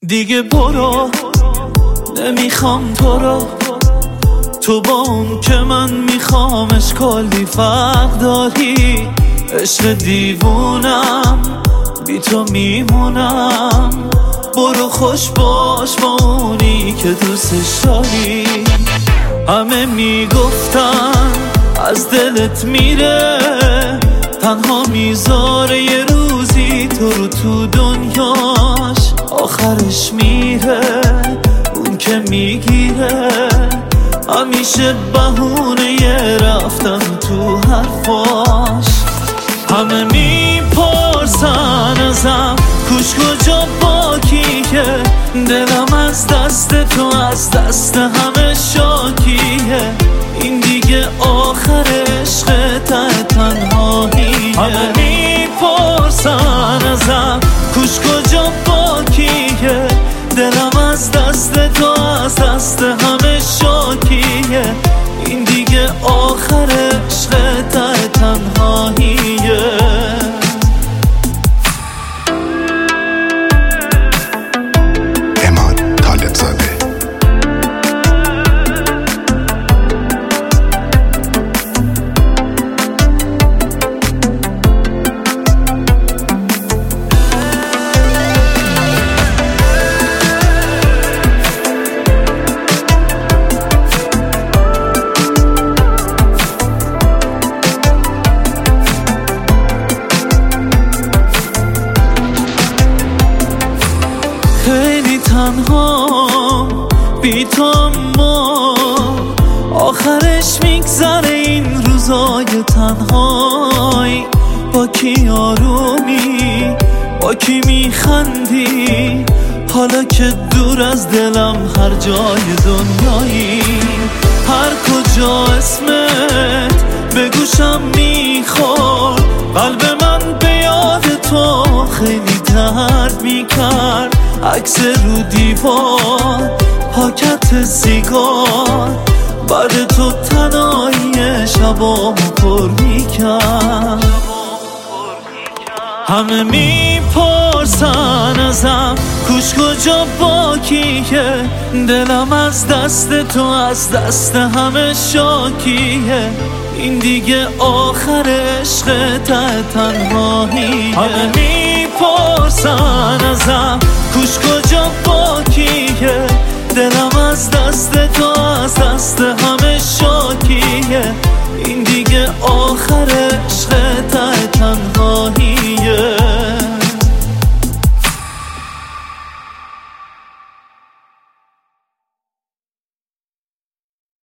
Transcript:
دیگه برو، نمیخوام تو رو. تو با اون که من میخوامش کلی فرق داری. عشق دیوونم، بی تو میمونم. برو خوش باش با اونی که دوستش داری. همه میگفتن از دلت میره، تنها میذاره یه روزی تو رو تو دنیاش. آخرش میره اون که میگیره، همیشه بهونه یه رفتن تو حرفاش. همه میپرسن ازم کوش کجا با کیه، دلم از دست تو از دست همه شاکیه. این دیگه آخر عشق ته تنهاییه. همه میپرسن ازم کوش کجا با کیه، دلم از دست تو از دست همه شاکیه. این دیگه آخر عشق ته تنهاییه. خیلی تنها بی تو، اما آخرش میگذره این روزای تنهایی. با کی آرومی، با کی میخندی، حالا که دور از دلم هر جای دنیایی. هر کجا اسمت به گوشم میخورد، قلب من به یاد تو خیلی درد میکرد. عکس رو دیوار، پاکت سیگار، بعد تو تنهایی شبامو پر میکرد. همه میپرسن ازم کوش کجا با کیه، دلم از دست تو از دست همه شاکیه. این دیگه آخر عشق ته تنهاییه. همه میپرسن